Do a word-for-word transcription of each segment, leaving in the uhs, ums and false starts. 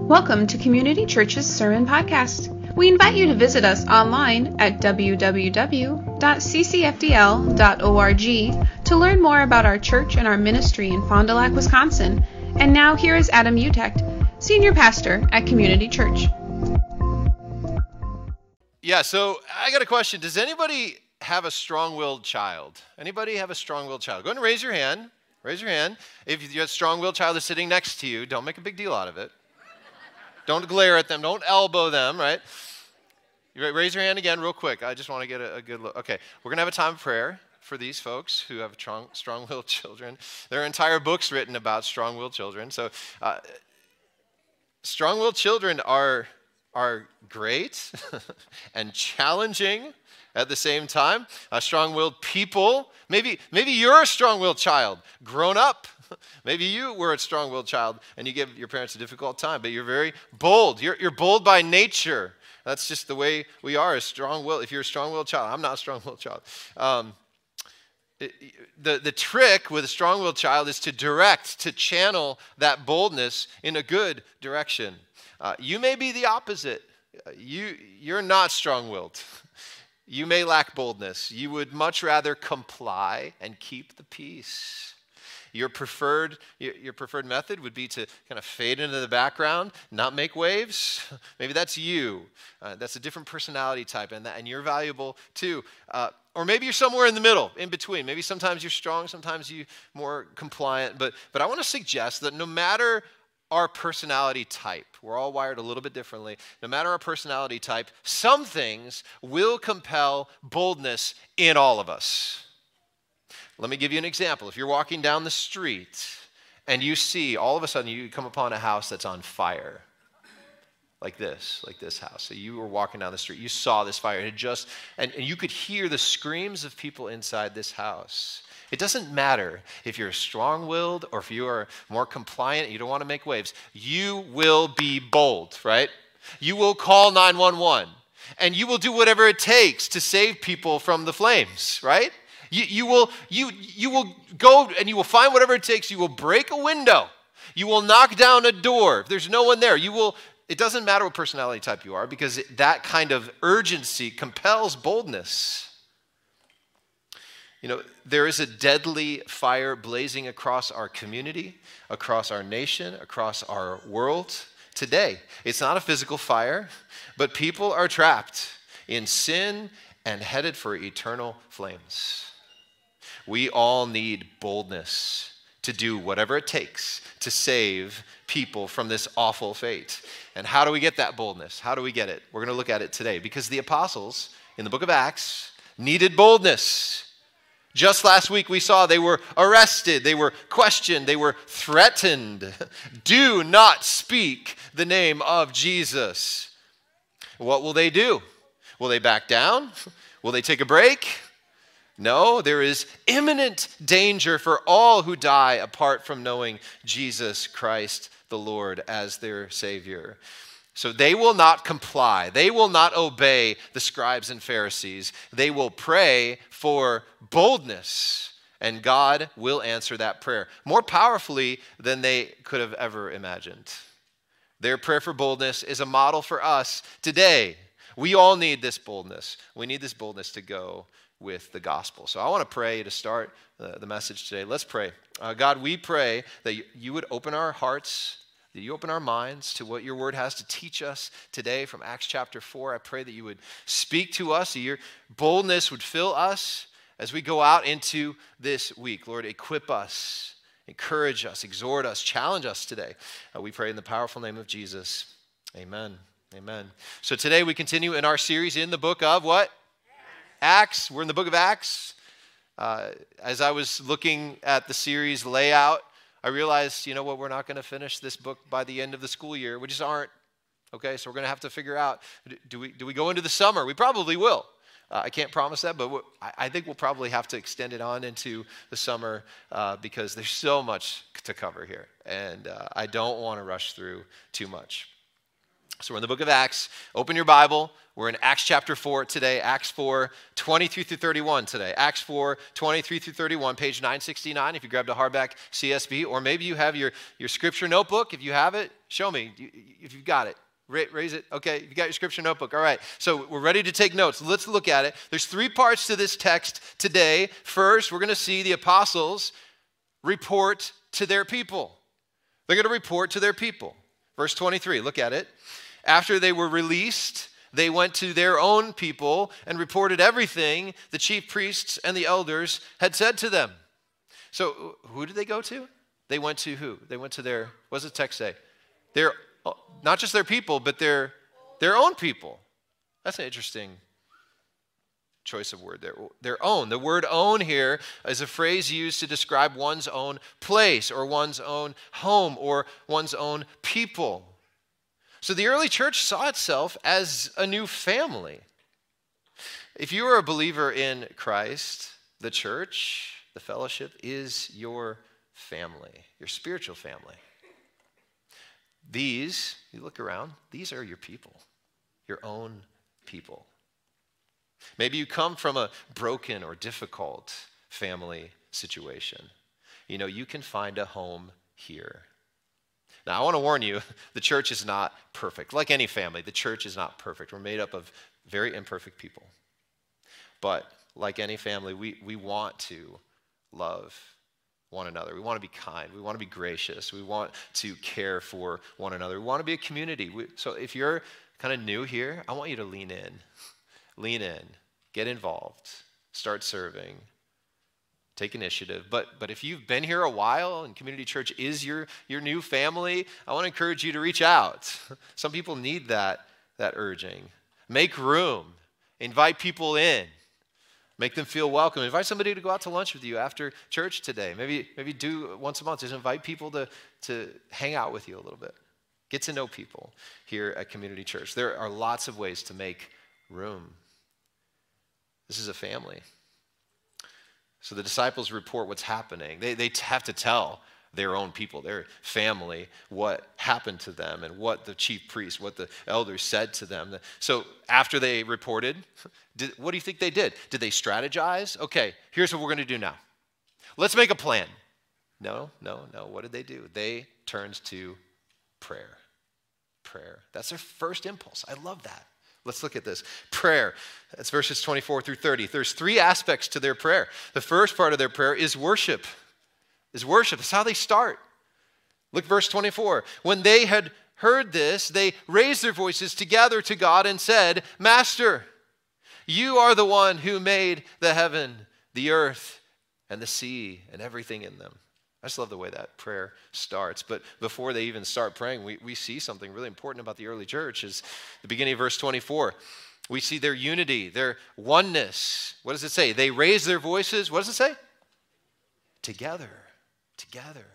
Welcome to Community Church's Sermon Podcast. We invite you to visit us online at w w w dot c c f d l dot org to learn more about our church and our ministry in Fond du Lac, Wisconsin. And now here is Adam Utecht, Senior Pastor at Community Church. Yeah, so I got a question. Does anybody have a strong-willed child? Anybody have a strong-willed child? Go ahead and raise your hand. Raise your hand. If you have a strong-willed child that's sitting next to you, don't make a big deal out of it. Don't glare at them. Don't elbow them, right? You raise your hand again real quick. I just want to get a, a good look. Okay, we're going to have a time of prayer for these folks who have strong, strong-willed children. There are entire books written about strong-willed children. So uh, strong-willed children are, are great and challenging at the same time. Uh, strong-willed people, maybe, maybe you're a strong-willed child, grown up. Maybe you were a strong-willed child and you give your parents a difficult time, but you're very bold. You're, you're bold by nature. That's just the way we are as strong-willed. If you're a strong-willed child, I'm not a strong-willed child. Um, it, the, the trick with a strong-willed child is to direct, to channel that boldness in a good direction. Uh, you may be the opposite. You, you're not strong-willed. You may lack boldness. You would much rather comply and keep the peace. Your preferred, your, your preferred method would be to kind of fade into the background, not make waves. Maybe that's you. Uh, that's a different personality type, and, that, and you're valuable too. Uh, or maybe you're somewhere in the middle, in between. Maybe sometimes you're strong, sometimes you're more compliant. But, but I want to suggest that no matter our personality type, we're all wired a little bit differently. No matter our personality type, some things will compel boldness in all of us. Let me give you an example. If you're walking down the street and you see, all of a sudden you come upon a house that's on fire, like this, like this house. So you were walking down the street, you saw this fire, and it just, and, and you could hear the screams of people inside this house. It doesn't matter if you're strong-willed or if you are more compliant, you don't want to make waves. You will be bold, right? You will call nine one one, and you will do whatever it takes to save people from the flames, right? You, you, will, you, you will go and you will find whatever it takes. You will break a window. You will knock down a door. If there's no one there, you will, it doesn't matter what personality type you are, because it, that kind of urgency compels boldness. You know, there is a deadly fire blazing across our community, across our nation, across our world today. It's not a physical fire, but people are trapped in sin and headed for eternal flames. We all need boldness to do whatever it takes to save people from this awful fate. And how do we get that boldness? How do we get it? We're going to look at it today, because the apostles in the book of Acts needed boldness. Just last week we saw they were arrested, they were questioned, they were threatened. Do not speak the name of Jesus. What will they do? Will they back down? Will they take a break? No, there is imminent danger for all who die apart from knowing Jesus Christ the Lord as their Savior. So they will not comply. They will not obey the scribes and Pharisees. They will pray for boldness, and God will answer that prayer more powerfully than they could have ever imagined. Their prayer for boldness is a model for us today. We all need this boldness. We need this boldness to go with the gospel. So I want to pray to start uh, the message today. Let's pray. Uh, God, we pray that you, you would open our hearts, that you open our minds to what your word has to teach us today from Acts chapter four. I pray that you would speak to us, that your boldness would fill us as we go out into this week. Lord, equip us, encourage us, exhort us, challenge us today. Uh, we pray in the powerful name of Jesus. Amen. Amen. So today we continue in our series in the book of what? Acts. We're in the book of Acts. Uh, as I was looking at the series layout, I realized, you know what, we're not going to finish this book by the end of the school year. We just aren't. Okay, so we're going to have to figure out, do we do we go into the summer? We probably will. Uh, I can't promise that, but I, I think we'll probably have to extend it on into the summer uh, because there's so much to cover here, and uh, I don't want to rush through too much. So we're in the book of Acts. Open your Bible. We're in Acts chapter four today. Acts four, twenty-three through thirty-one today. Acts four, twenty-three through thirty-one, page nine sixty-nine if you grabbed a hardback C S B. Or maybe you have your, your scripture notebook. If you have it, show me if you've got it. Raise it. Okay, you got your scripture notebook. All right, so we're ready to take notes. Let's look at it. There's three parts to this text today. First, we're going to see the apostles report to their people. They're going to report to their people. Verse twenty-three, look at it. After they were released, they went to their own people and reported everything the chief priests and the elders had said to them. So who did they go to? They went to who? They went to their, what does the text say? Their, not just their people, but their, their own people. That's an interesting choice of word there. Their own. The word own here is a phrase used to describe one's own place or one's own home or one's own people. So the early church saw itself as a new family. If you are a believer in Christ, the church, the fellowship, is your family, your spiritual family. These, you look around, these are your people, your own people. Maybe you come from a broken or difficult family situation. You know, you can find a home here. Now, I want to warn you, the church is not perfect. Like any family, the church is not perfect. We're made up of very imperfect people. But like any family, we, we want to love one another. We want to be kind. We want to be gracious. We want to care for one another. We want to be a community. We, so if you're kind of new here, I want you to lean in. Lean in. Get involved. Start serving. Take initiative. But but if you've been here a while and Community Church is your, your new family, I want to encourage you to reach out. Some people need that, that urging. Make room. Invite people in. Make them feel welcome. Invite somebody to go out to lunch with you after church today. Maybe maybe do once a month. Just invite people to, to hang out with you a little bit. Get to know people here at Community Church. There are lots of ways to make room. This is a family. So the disciples report what's happening. They, they have to tell their own people, their family, what happened to them and what the chief priests, what the elders said to them. So after they reported, did, what do you think they did? Did they strategize? Okay, here's what we're going to do now. Let's make a plan. No, no, no. What did they do? They turned to prayer. Prayer. That's their first impulse. I love that. Let's look at this. Prayer. That's verses twenty-four through thirty. There's three aspects to their prayer. The first part of their prayer is worship. Is worship. That's how they start. Look, verse twenty-four. When they had heard this, they raised their voices together to God and said, Master, you are the one who made the heaven, the earth, and the sea, and everything in them. I just love the way that prayer starts. But before they even start praying, we, we see something really important about the early church is the beginning of verse twenty-four. We see their unity, their oneness. What does it say? They raise their voices. What does it say? Together. Together.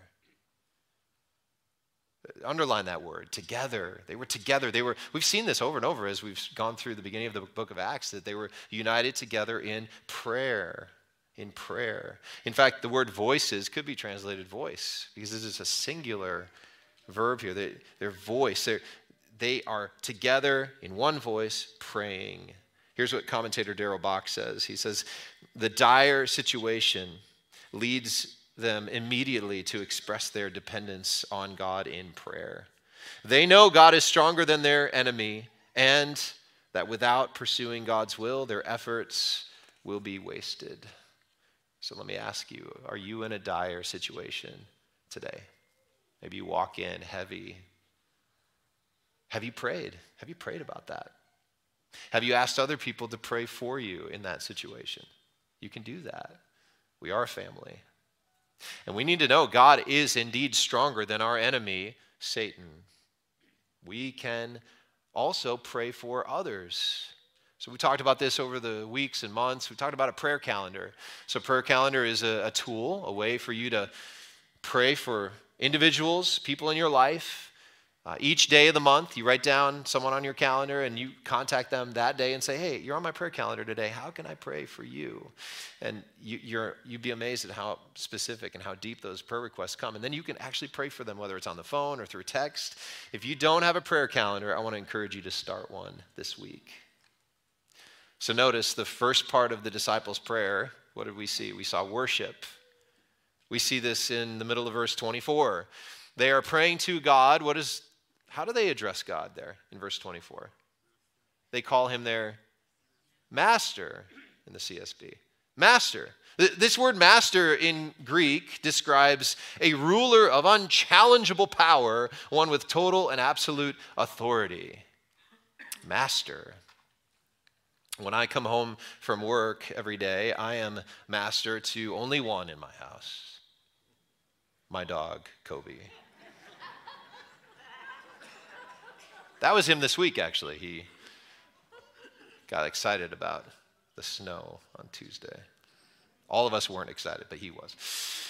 Underline that word, together. They were together. They were. We've seen this over and over as we've gone through the beginning of the book of Acts, that they were united together in prayer. In prayer. In fact, the word voices could be translated voice because this is a singular verb here. They, their voice, they're, they are together in one voice praying. Here's what commentator Darrell Bock says. He says, the dire situation leads them immediately to express their dependence on God in prayer. They know God is stronger than their enemy and that without pursuing God's will, their efforts will be wasted. So let me ask you, are you in a dire situation today? Maybe you walk in heavy. Have you prayed? Have you prayed about that? Have you asked other people to pray for you in that situation? You can do that. We are a family. And we need to know God is indeed stronger than our enemy, Satan. We can also pray for others. So we talked about this over the weeks and months. We talked about a prayer calendar. So prayer calendar is a, a tool, a way for you to pray for individuals, people in your life, Uh, each day of the month, you write down someone on your calendar and you contact them that day and say, hey, you're on my prayer calendar today. How can I pray for you? And you, you're, you'd be amazed at how specific and how deep those prayer requests come. And then you can actually pray for them, whether it's on the phone or through text. If you don't have a prayer calendar, I want to encourage you to start one this week. So notice the first part of the disciples' prayer, what did we see? We saw worship. We see this in the middle of verse twenty-four. They are praying to God. What is How do they address God there in verse twenty-four? They call him their master in the C S B. Master. This word master in Greek describes a ruler of unchallengeable power, one with total and absolute authority. Master. When I come home from work every day, I am master to only one in my house. My dog, Kobe. That was him this week, actually. He got excited about the snow on Tuesday. All of us weren't excited, but he was.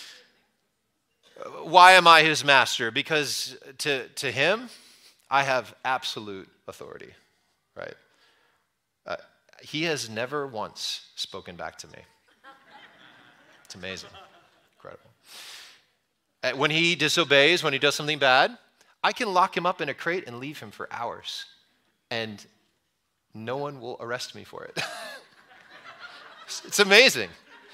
Why am I his master? Because to, to him, I have absolute authority, right? Uh, he has never once spoken back to me. It's amazing. Incredible. Uh, when he disobeys, when he does something bad, I can lock him up in a crate and leave him for hours, and no one will arrest me for it. It's amazing.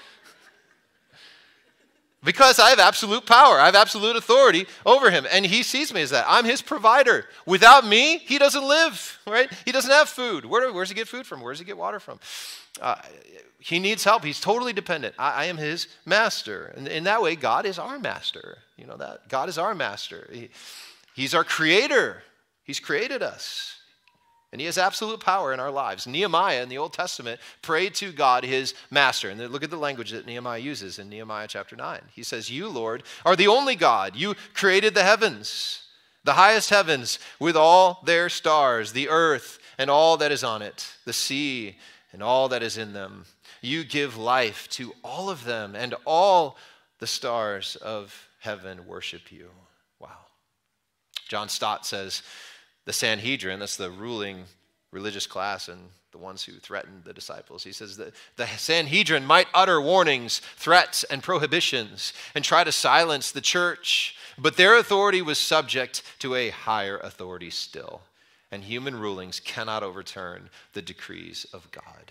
Because I have absolute power. I have absolute authority over him, and he sees me as that. I'm his provider. Without me, he doesn't live, right? He doesn't have food. Where, where does he get food from? Where does he get water from? Uh, he needs help. He's totally dependent. I, I am his master. And in that way, God is our master. You know that? God is our master. He, He's our creator. He's created us. And he has absolute power in our lives. Nehemiah in the Old Testament prayed to God, his master. And then look at the language that Nehemiah uses in Nehemiah chapter nine. He says, you, Lord, are the only God. You created the heavens, the highest heavens with all their stars, the earth and all that is on it, the sea and all that is in them. You give life to all of them, and all the stars of heaven worship you. Wow. John Stott says, the Sanhedrin, that's the ruling religious class and the ones who threatened the disciples. He says that the Sanhedrin might utter warnings, threats, and prohibitions and try to silence the church, but their authority was subject to a higher authority still, and human rulings cannot overturn the decrees of God.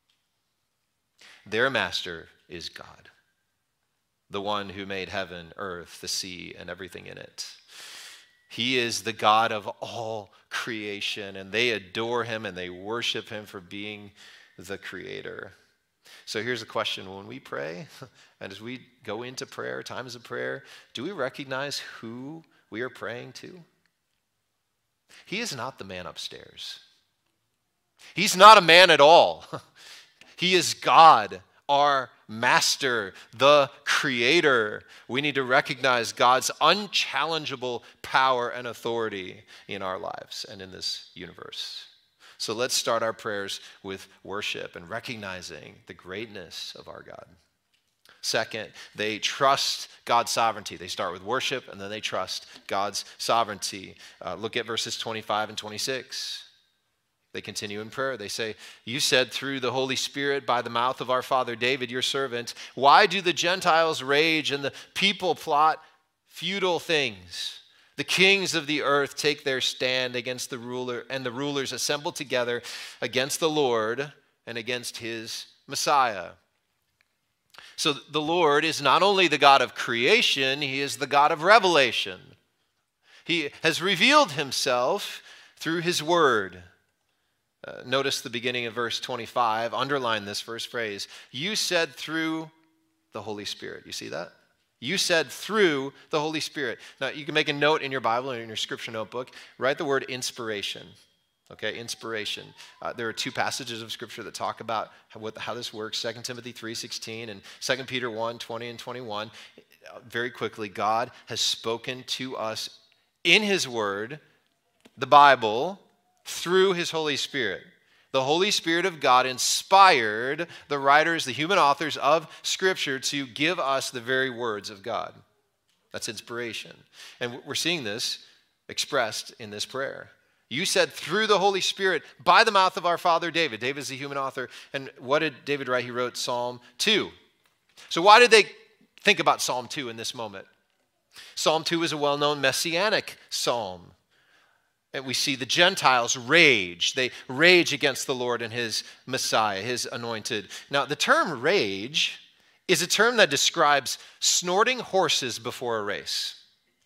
Their master is God, the one who made heaven, earth, the sea, and everything in it. He is the God of all creation, and they adore him and they worship him for being the creator. So here's the question. When we pray, and as we go into prayer, times of prayer, do we recognize who we are praying to? He is not the man upstairs. He's not a man at all. He is God, our master, the creator. We need to recognize God's unchallengeable power and authority in our lives and in this universe. So let's start our prayers with worship and recognizing the greatness of our God. Second, they trust God's sovereignty. They start with worship and then they trust God's sovereignty. Uh, look at verses twenty-five and twenty-six. They continue in prayer. They say, you said through the Holy Spirit by the mouth of our father David, your servant, why do the Gentiles rage and the people plot futile things? The kings of the earth take their stand against the ruler, and the rulers assemble together against the Lord and against his Messiah. So the Lord is not only the God of creation, he is the God of revelation. He has revealed himself through his word. Uh, notice the beginning of verse twenty-five. Underline this first phrase. You said through the Holy Spirit. You see that? You said through the Holy Spirit. Now, you can make a note in your Bible or in your scripture notebook. Write the word inspiration. Okay, inspiration. Uh, there are two passages of scripture that talk about how, what, how this works. Second Timothy three sixteen and Second Peter one twenty and twenty-one. Uh, very quickly, God has spoken to us in his word, the Bible, through his Holy Spirit. The Holy Spirit of God inspired the writers, the human authors of Scripture to give us the very words of God. That's inspiration. And we're seeing this expressed in this prayer. You said through the Holy Spirit by the mouth of our father David. David is the human author. And what did David write? He wrote Psalm two. So why did they think about Psalm two in this moment? Psalm two is a well-known messianic psalm. And we see the Gentiles rage. They rage against the Lord and his Messiah, his anointed. Now, the term rage is a term that describes snorting horses before a race.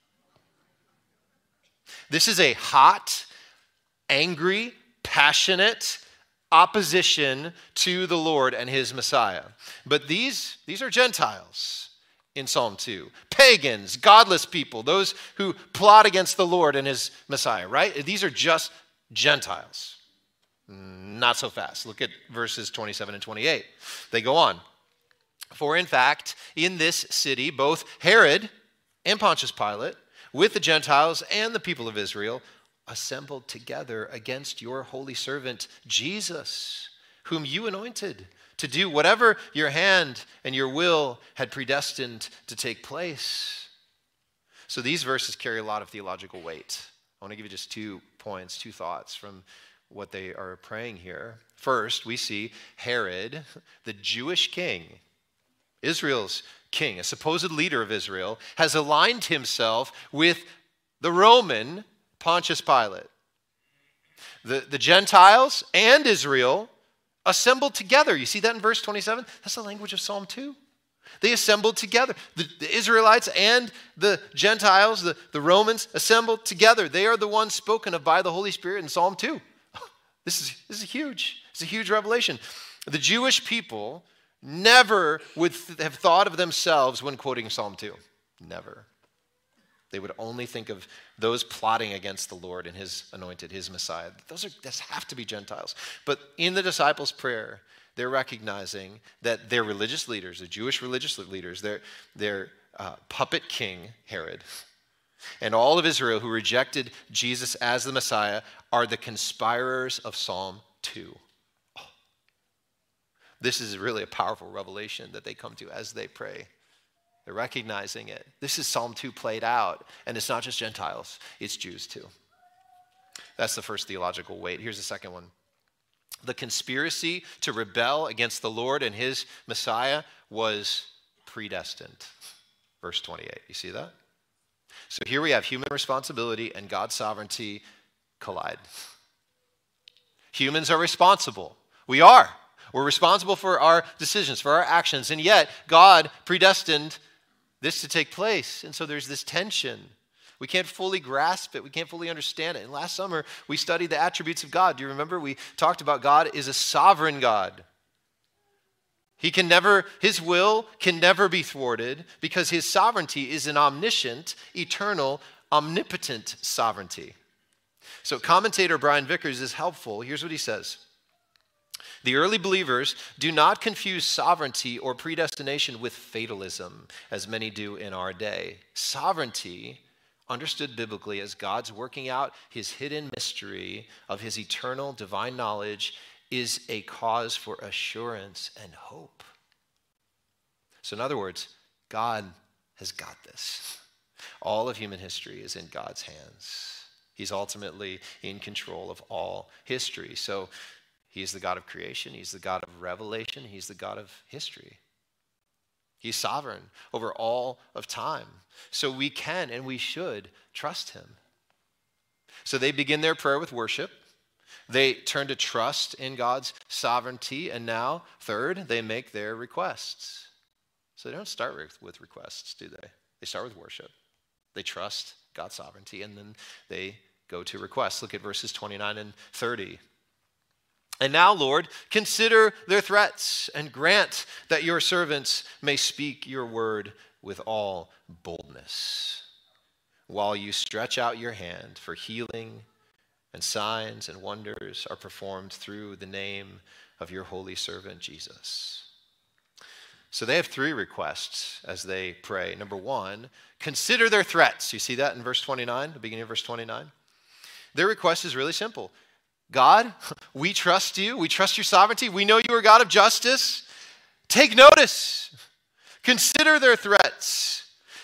This is a hot, angry, passionate opposition to the Lord and his Messiah. But these, these are Gentiles in Psalm two. Pagans, godless people, those who plot against the Lord and his Messiah, right? These are just Gentiles. Not so fast. Look at verses twenty-seven and twenty-eight. They go on. For in fact, in this city, both Herod and Pontius Pilate, with the Gentiles and the people of Israel, assembled together against your holy servant, Jesus, whom you anointed to do whatever your hand and your will had predestined to take place. So these verses carry a lot of theological weight. I want to give you just two points, two thoughts from what they are praying here. First, we see Herod, the Jewish king, Israel's king, a supposed leader of Israel, has aligned himself with the Roman Pontius Pilate. The, the Gentiles and Israel assembled together. You see that in verse twenty-seven? That's the language of Psalm two. They assembled together. The, the Israelites and the Gentiles, the, the Romans, assembled together. They are the ones spoken of by the Holy Spirit in Psalm two. This is, this is huge. It's a huge revelation. The Jewish people never would th- have thought of themselves when quoting Psalm two. Never. They would only think of those plotting against the Lord and his anointed, his Messiah. Those are those have to be Gentiles. But in the disciples' prayer, they're recognizing that their religious leaders, the Jewish religious leaders, their, their uh, puppet king, Herod, and all of Israel who rejected Jesus as the Messiah are the conspirers of Psalm two. Oh. This is really a powerful revelation that they come to as they pray. They're recognizing it. This is Psalm two played out, and it's not just Gentiles, it's Jews too. That's the first theological weight. Here's the second one. The conspiracy to rebel against the Lord and his Messiah was predestined. Verse twenty-eight, you see that? So here we have human responsibility and God's sovereignty collide. Humans are responsible. We are. We're responsible for our decisions, for our actions, and yet God predestined this to take place. And so there's this tension. We can't fully grasp it. We can't fully understand it. And last summer, we studied the attributes of God. Do you remember? We talked about God is a sovereign God. He can never, his will can never be thwarted because his sovereignty is an omniscient, eternal, omnipotent sovereignty. So commentator Brian Vickers is helpful. Here's what he says. The early believers do not confuse sovereignty or predestination with fatalism, as many do in our day. Sovereignty, understood biblically as God's working out his hidden mystery of his eternal divine knowledge, is a cause for assurance and hope. So in other words, God has got this. All of human history is in God's hands. He's ultimately in control of all history. So he's the God of creation. He's the God of revelation. He's the God of history. He's sovereign over all of time. So we can and we should trust him. So they begin their prayer with worship. They turn to trust in God's sovereignty. And now, third, they make their requests. So they don't start with, with requests, do they? They start with worship. They trust God's sovereignty, and then they go to requests. Look at verses twenty-nine and thirty. And now, Lord, consider their threats and grant that your servants may speak your word with all boldness, while you stretch out your hand for healing, and signs and wonders are performed through the name of your holy servant Jesus. So they have three requests as they pray. Number one, consider their threats. You see that in verse twenty-nine, the beginning of verse twenty-nine? Their request is really simple. God, we trust you. We trust your sovereignty. We know you are God of justice. Take notice. Consider their threats.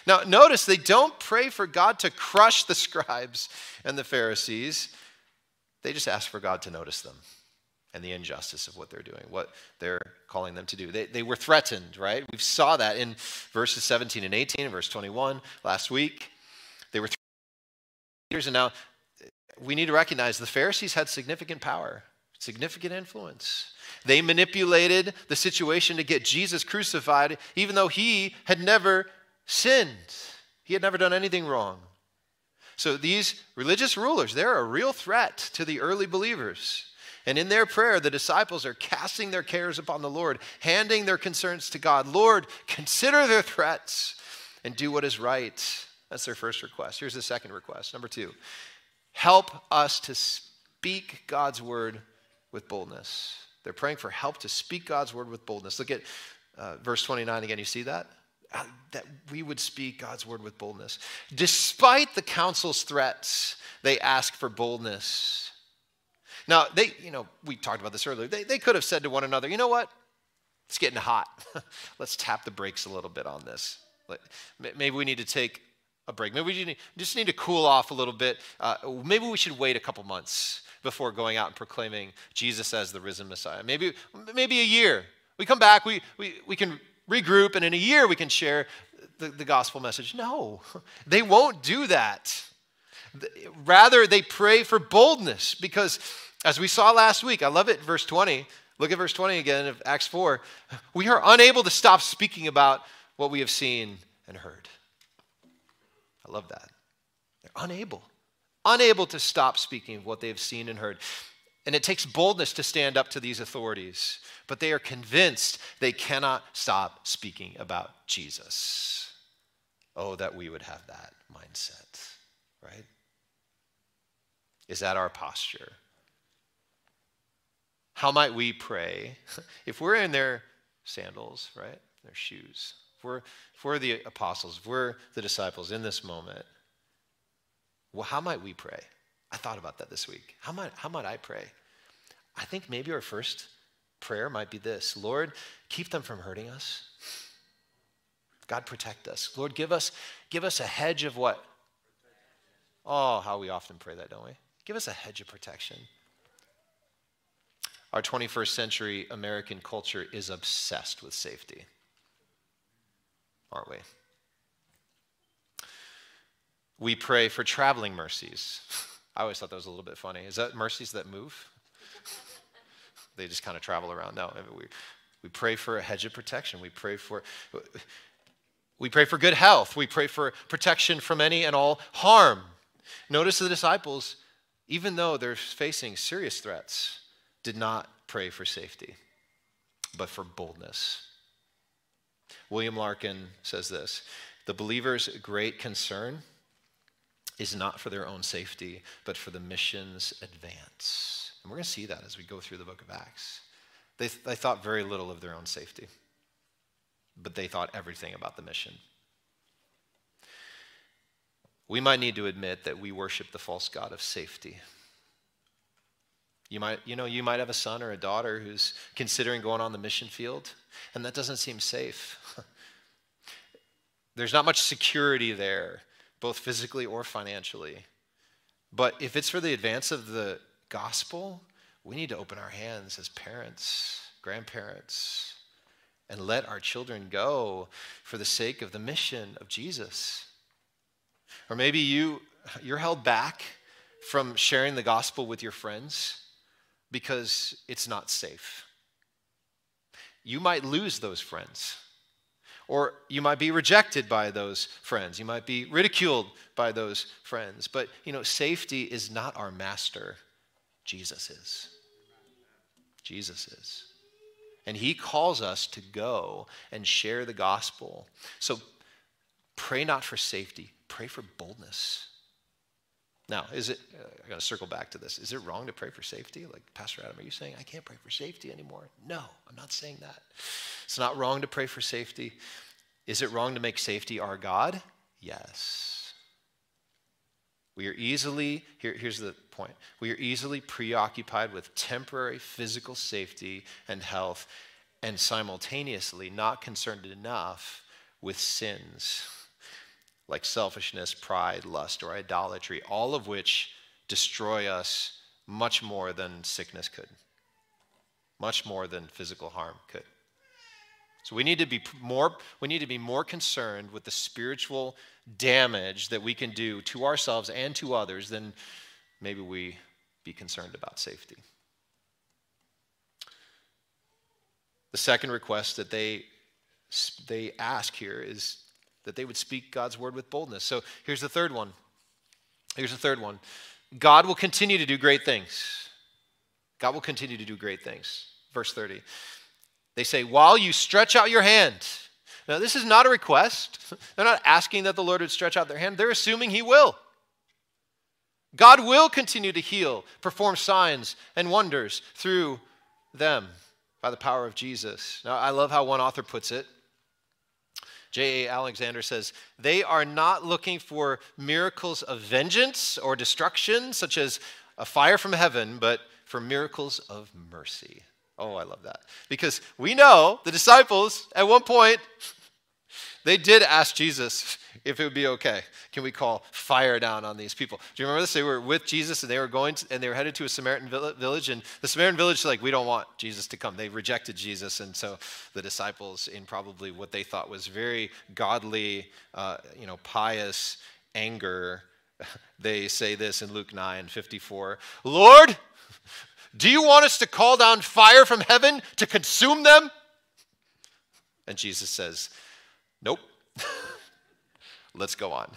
Now, notice they don't pray for God to crush the scribes and the Pharisees. They just ask for God to notice them and the injustice of what they're doing, what they're calling them to do. They, they were threatened, right? We saw that in verses seventeen and eighteen, and verse twenty-one last week. They were leaders, and now we need to recognize the Pharisees had significant power, significant influence. They manipulated the situation to get Jesus crucified, even though he had never sinned. He had never done anything wrong. So these religious rulers, they're a real threat to the early believers. And in their prayer, the disciples are casting their cares upon the Lord, handing their concerns to God. Lord, consider their threats and do what is right. That's their first request. Here's the second request. Number two, help us to speak God's word with boldness. They're praying for help to speak God's word with boldness. Look at uh, verse twenty-nine again. You see that? Uh, that we would speak God's word with boldness. Despite the council's threats, they ask for boldness. Now, they, you know, we talked about this earlier. They, they could have said to one another, you know what? It's getting hot. Let's tap the brakes a little bit on this. Maybe we need to take a break. Maybe we just need to cool off a little bit. Uh, maybe we should wait a couple months before going out and proclaiming Jesus as the risen Messiah. Maybe, maybe a year. We come back, we, we, we can regroup, and in a year we can share the, the gospel message. No, they won't do that. Rather, they pray for boldness because, as we saw last week, I love it, verse twenty. Look at verse twenty again of Acts four. We are unable to stop speaking about what we have seen and heard. I love that. They're unable. Unable to stop speaking of what they have seen and heard. And it takes boldness to stand up to these authorities, but they are convinced they cannot stop speaking about Jesus. Oh, that we would have that mindset, right? Is that our posture? How might we pray if we're in their sandals, right? Their shoes. If we're, if we're the apostles, if we're the disciples in this moment, well, how might we pray? I thought about that this week. How might, how might I pray? I think maybe our first prayer might be this. Lord, keep them from hurting us. God, protect us. Lord, give us, give us a hedge of what? Oh, how we often pray that, don't we? Give us a hedge of protection. Our twenty-first century American culture is obsessed with safety, aren't we? We pray for traveling mercies. I always thought that was a little bit funny. Is that mercies that move? They just kind of travel around. No, we, we pray for a hedge of protection. We pray for, we pray for good health. We pray for protection from any and all harm. Notice the disciples, even though they're facing serious threats, did not pray for safety, but for boldness. William Larkin says this, the believer's great concern is not for their own safety, but for the mission's advance. And we're going to see that as we go through the book of Acts. They, they thought very little of their own safety, but they thought everything about the mission. We might need to admit that we worship the false god of safety. You might, you know, you might have a son or a daughter who's considering going on the mission field, and that doesn't seem safe. There's not much security there, both physically or financially. But if it's for the advance of the gospel, we need to open our hands as parents, grandparents, and let our children go for the sake of the mission of Jesus. Or maybe you, you're held back from sharing the gospel with your friends because it's not safe. You might lose those friends. Or you might be rejected by those friends. You might be ridiculed by those friends. But, you know, safety is not our master. Jesus is. Jesus is. And he calls us to go and share the gospel. So pray not for safety. Pray for boldness. Now, is it, uh, I got to circle back to this. Is it wrong to pray for safety? Like, Pastor Adam, are you saying I can't pray for safety anymore? No, I'm not saying that. It's not wrong to pray for safety. Is it wrong to make safety our God? Yes. We are easily, here, here's the point. We are easily preoccupied with temporary physical safety and health and simultaneously not concerned enough with sins. like selfishness, pride, lust, or idolatry, all of which destroy us much more than sickness could, much more than physical harm could. So we need to be more, we need to be more concerned with the spiritual damage that we can do to ourselves and to others than maybe we be concerned about safety. The second request that they, they ask here is that they would speak God's word with boldness. So here's the third one. Here's the third one. God will continue to do great things. God will continue to do great things. Verse thirty. They say, while you stretch out your hand. Now, this is not a request. They're not asking that the Lord would stretch out their hand. They're assuming he will. God will continue to heal, perform signs and wonders through them by the power of Jesus. Now, I love how one author puts it. J A Alexander says, they are not looking for miracles of vengeance or destruction, such as a fire from heaven, but for miracles of mercy. Oh, I love that. Because we know the disciples, at one point, they did ask Jesus if it would be okay. Can we call fire down on these people? Do you remember this? They were with Jesus and they were going to, and they were headed to a Samaritan village, and the Samaritan village is like, we don't want Jesus to come. They rejected Jesus, and so the disciples, in probably what they thought was very godly, uh, you know, pious anger, they say this in Luke nine fifty-four, Lord, do you want us to call down fire from heaven to consume them? And Jesus says, nope. Let's go on.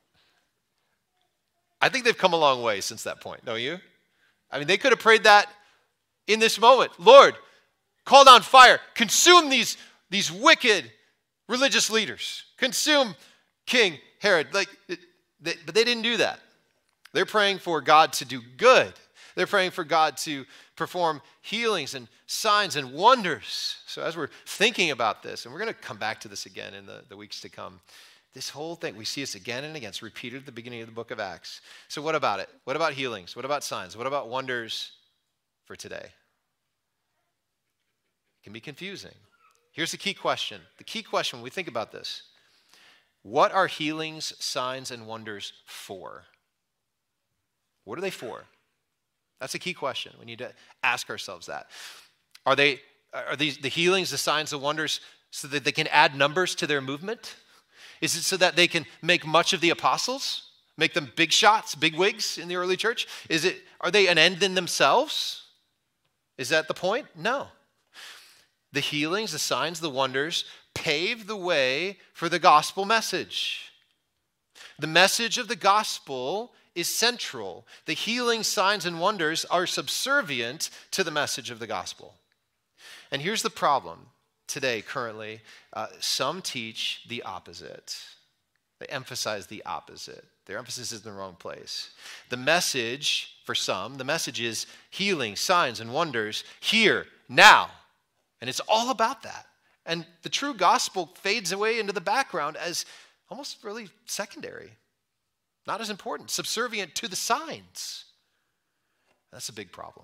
I think they've come a long way since that point, don't you? I mean, they could have prayed that in this moment. Lord, call down fire. Consume these, these wicked religious leaders. Consume King Herod. Like, it, they, but they didn't do that. They're praying for God to do good. They're praying for God to perform healings and signs and wonders. So as we're thinking about this, and we're going to come back to this again in the, the weeks to come, this whole thing, we see this again and again. It's repeated at the beginning of the book of Acts. So what about it? What about healings? What about signs? What about wonders for today? It can be confusing. Here's the key question. The key question when we think about this. What are healings, signs, and wonders for? What are they for? That's a key question. We need to ask ourselves that. Are they are these the healings, the signs, the wonders so that they can add numbers to their movement? Is it so that they can make much of the apostles? Make them big shots, big wigs in the early church? Is it are they an end in themselves? Is that the point? No. The healings, the signs, the wonders pave the way for the gospel message. The message of the gospel is central. The healing, signs, and wonders are subservient to the message of the gospel. And here's the problem today, currently. Uh, some teach the opposite. They emphasize the opposite. Their emphasis is in the wrong place. The message, for some, the message is healing, signs, and wonders here, now. And it's all about that. And the true gospel fades away into the background as almost really secondary. Not as important, subservient to the signs. That's a big problem.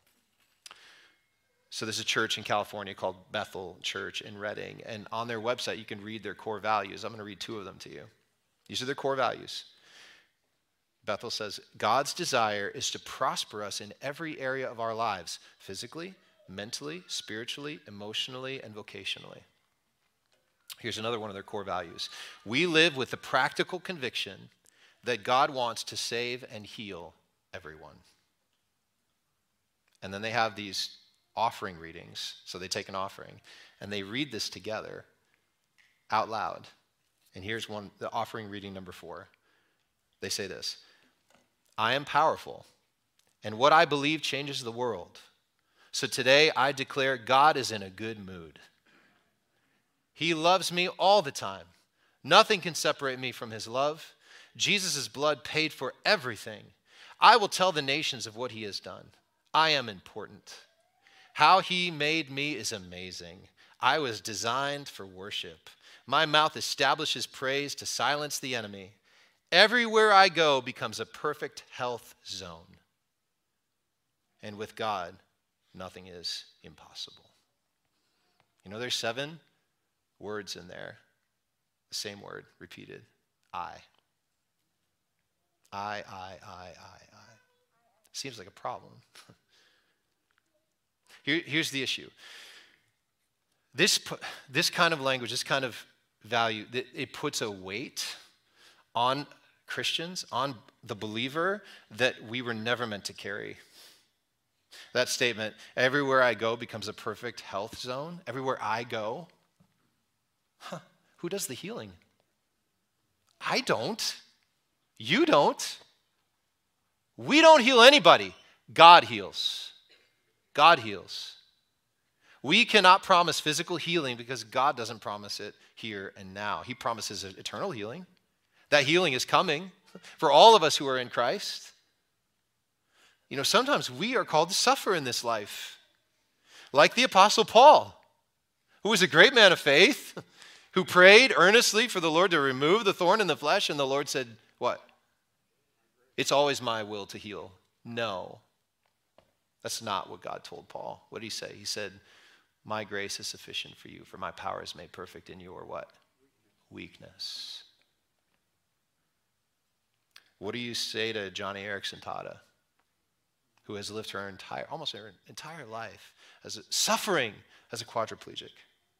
So there's a church in California called Bethel Church in Redding, and on their website you can read their core values. I'm going to read two of them to you. These are their core values. Bethel says, God's desire is to prosper us in every area of our lives, physically, mentally, spiritually, emotionally, and vocationally. Here's another one of their core values. We live with the practical conviction that God wants to save and heal everyone. And then they have these offering readings. So they take an offering and they read this together out loud. And here's one, the offering reading number four. They say this, I am powerful, and what I believe changes the world. So today I declare God is in a good mood. He loves me all the time. Nothing can separate me from his love. Jesus' blood paid for everything. I will tell the nations of what he has done. I am important. How he made me is amazing. I was designed for worship. My mouth establishes praise to silence the enemy. Everywhere I go becomes a perfect health zone. And with God, nothing is impossible. You know, there's seven words in there. The same word repeated. I. I, I, I, I, I. Seems like a problem. Here, here's the issue. This, this kind of language, this kind of value, it puts a weight on Christians, on the believer, that we were never meant to carry. That statement, everywhere I go becomes a perfect health zone. Everywhere I go. Huh, who does the healing? I don't. You don't. We don't heal anybody. God heals. God heals. We cannot promise physical healing because God doesn't promise it here and now. He promises eternal healing. That healing is coming for all of us who are in Christ. You know, sometimes we are called to suffer in this life. Like the Apostle Paul, who was a great man of faith, who prayed earnestly for the Lord to remove the thorn in the flesh, and the Lord said, what? It's always my will to heal. No. That's not what God told Paul. What did he say? He said, my grace is sufficient for you, for my power is made perfect in your what? Weakness. What do you say to Johnny Erickson Tada, who has lived her entire, almost her entire life as a, suffering as a quadriplegic?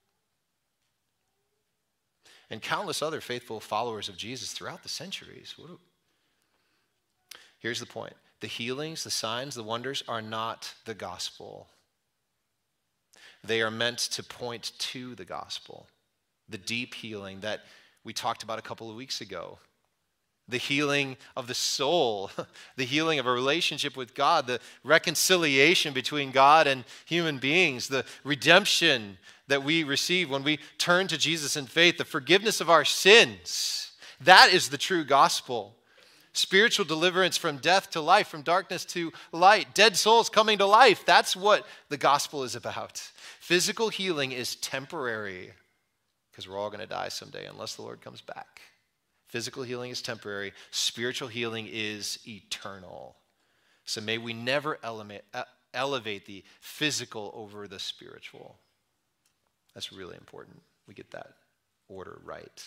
And countless other faithful followers of Jesus throughout the centuries. What do, here's the point. The healings, the signs, the wonders are not the gospel. They are meant to point to the gospel. The deep healing that we talked about a couple of weeks ago. The healing of the soul, the healing of a relationship with God, the reconciliation between God and human beings, the redemption that we receive when we turn to Jesus in faith, the forgiveness of our sins. That is the true gospel. Spiritual deliverance from death to life, from darkness to light, dead souls coming to life. That's what the gospel is about. Physical healing is temporary because we're all going to die someday unless the Lord comes back. Physical healing is temporary. Spiritual healing is eternal. So may we never elevate, elevate the physical over the spiritual. That's really important. We get that order right.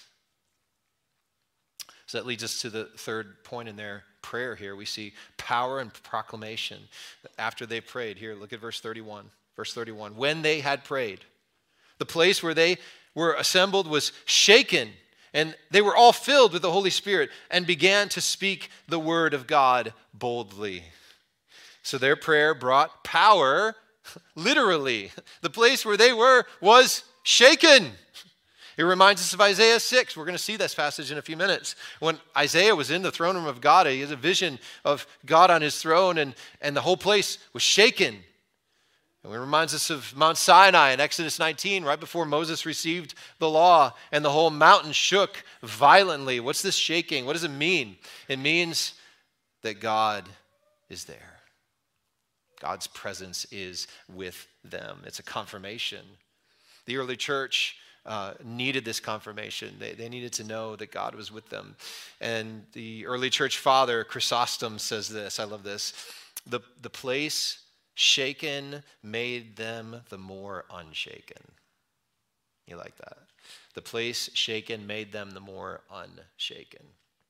So that leads us to the third point in their prayer here. We see power and proclamation. After they prayed, here, look at verse thirty-one. Verse thirty-one, when they had prayed, the place where they were assembled was shaken, and they were all filled with the Holy Spirit and began to speak the word of God boldly. So their prayer brought power, literally. The place where they were was shaken. It reminds us of Isaiah six. We're going to see this passage in a few minutes. When Isaiah was in the throne room of God, he has a vision of God on his throne, and, and the whole place was shaken. And it reminds us of Mount Sinai in Exodus nineteen, right before Moses received the law, and the whole mountain shook violently. What's this shaking? What does it mean? It means that God is there. God's presence is with them. It's a confirmation. The early church uh, needed this confirmation. They, they needed to know that God was with them. And the early church father, Chrysostom, says this. I love this. The, the place shaken made them the more unshaken. You like that? The place shaken made them the more unshaken.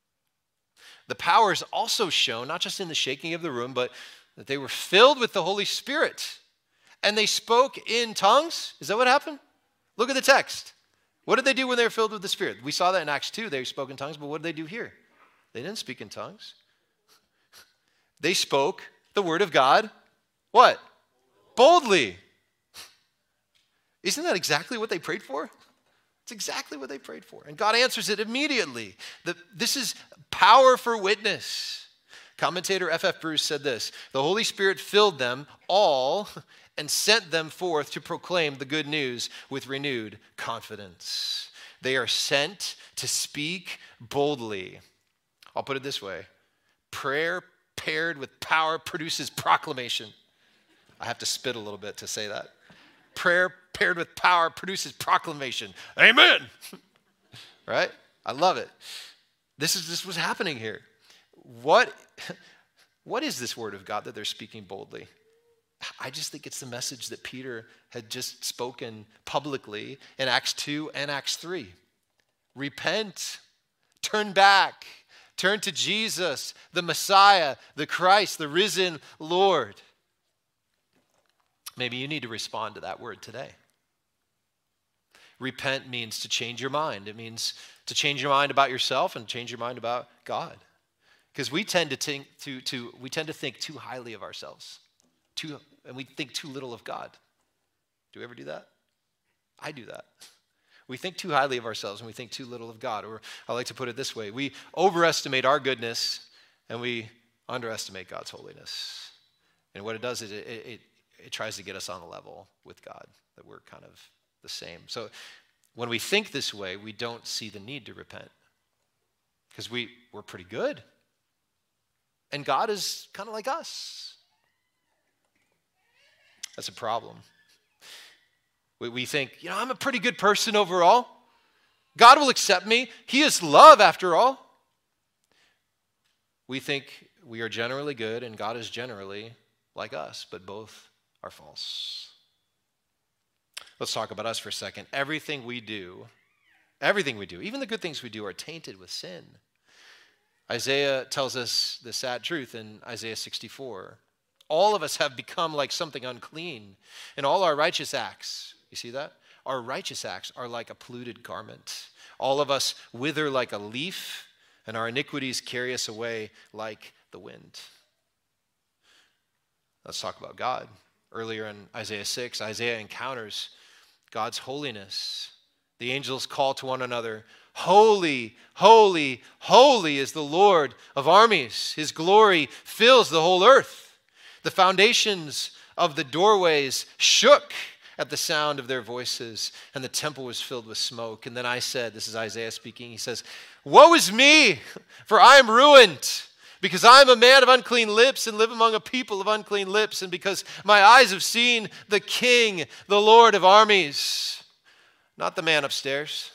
The power is also shown, not just in the shaking of the room, but that they were filled with the Holy Spirit. And they spoke in tongues. Is that what happened? Look at the text. What did they do when they were filled with the Spirit? We saw that in Acts two. They spoke in tongues, but what did they do here? They didn't speak in tongues. They spoke the word of God. What? Boldly. Isn't that exactly what they prayed for? It's exactly what they prayed for. And God answers it immediately. The, this is power for witness. Commentator F F Bruce said this, the Holy Spirit filled them all and sent them forth to proclaim the good news with renewed confidence. They are sent to speak boldly. I'll put it this way. Prayer paired with power produces proclamation. I have to spit a little bit to say that. Prayer paired with power produces proclamation. Amen. Right? I love it. This is this was happening here. What, what is this word of God that they're speaking boldly? I just think it's the message that Peter had just spoken publicly in Acts two and Acts three. Repent, Turn back. Turn to Jesus, the Messiah, the Christ, the risen Lord. Maybe you need to respond to that word today. Repent means to change your mind. It means to change your mind about yourself and change your mind about God. Because we tend to think to, to we tend to think too highly of ourselves. Too, and we think too little of God. Do we ever do that? I do that. We think too highly of ourselves and we think too little of God. Or I like to put it this way. We overestimate our goodness and we underestimate God's holiness. And what it does is it, it, it, it tries to get us on a level with God, that we're kind of the same. So when we think this way, we don't see the need to repent because we, we're pretty good. And God is kind of like us. That's a problem. We, we think, you know, I'm a pretty good person overall. God will accept me. He is love after all. We think we are generally good and God is generally like us, but both are false. Let's talk about us for a second. Everything we do, everything we do, even the good things we do are tainted with sin. Isaiah tells us the sad truth in Isaiah sixty-four. All of us have become like something unclean, and all our righteous acts, you see that? Our righteous acts are like a polluted garment. All of us wither like a leaf, and our iniquities carry us away like the wind. Let's talk about God. Earlier in Isaiah six, Isaiah encounters God's holiness. The angels call to one another, "Holy, holy, holy is the Lord of armies. His glory fills the whole earth." The foundations of the doorways shook at the sound of their voices, and the temple was filled with smoke. And then I said, this is Isaiah speaking, he says, "Woe is me, for I am ruined, because I am a man of unclean lips and live among a people of unclean lips, and because my eyes have seen the King, the Lord of armies." Not the man upstairs.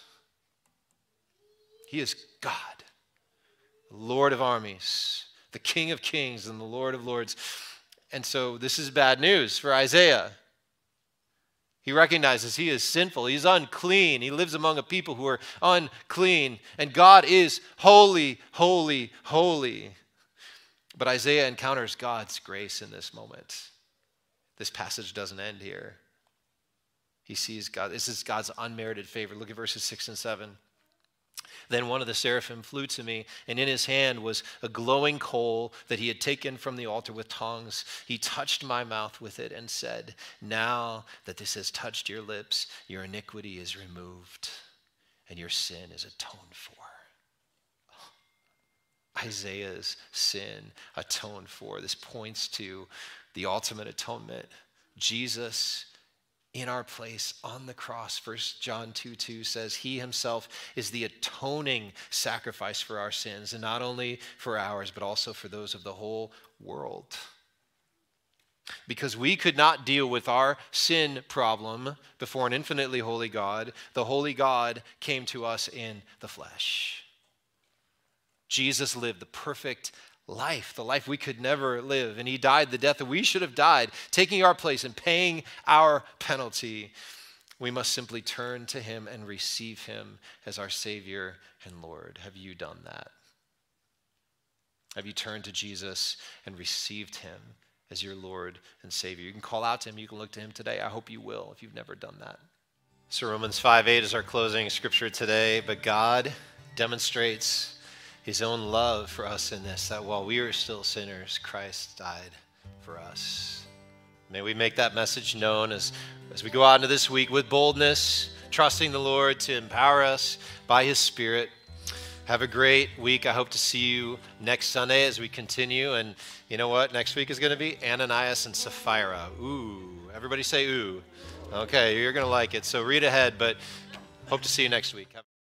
He is God, the Lord of armies, the King of kings and the Lord of lords. And so this is bad news for Isaiah. He recognizes he is sinful. He's unclean. He lives among a people who are unclean. And God is holy, holy, holy. But Isaiah encounters God's grace in this moment. This passage doesn't end here. He sees God. This is God's unmerited favor. Look at verses six and seven. Then one of the seraphim flew to me, and in his hand was a glowing coal that he had taken from the altar with tongs. He touched my mouth with it and said, "Now that this has touched your lips, your iniquity is removed, and your sin is atoned for." Isaiah's sin atoned for. This points to the ultimate atonement. Jesus in our place on the cross. First John two two says he himself is the atoning sacrifice for our sins, and not only for ours, but also for those of the whole world. Because we could not deal with our sin problem before an infinitely holy God, the holy God came to us in the flesh. Jesus lived the perfect life, the life we could never live. And he died the death that we should have died, taking our place and paying our penalty. We must simply turn to him and receive him as our Savior and Lord. Have you done that? Have you turned to Jesus and received him as your Lord and Savior? You can call out to him. You can look to him today. I hope you will if you've never done that. So Romans five eight is our closing scripture today. But God demonstrates his own love for us in this, that while we were still sinners, Christ died for us. May we make that message known as, as we go out into this week with boldness, trusting the Lord to empower us by his Spirit. Have a great week. I hope to see you next Sunday as we continue. And you know what? Next week is going to be Ananias and Sapphira. Ooh. Everybody say ooh. Okay, you're going to like it. So read ahead, but hope to see you next week.